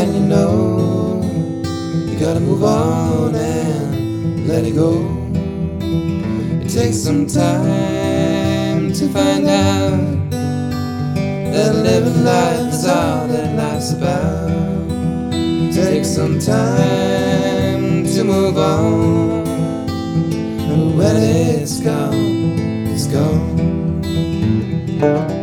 And you know you gotta move on and let it go. It takes some time to find out that living life is all that life's about. It takes some time to move on, and when it's gone, it's gone.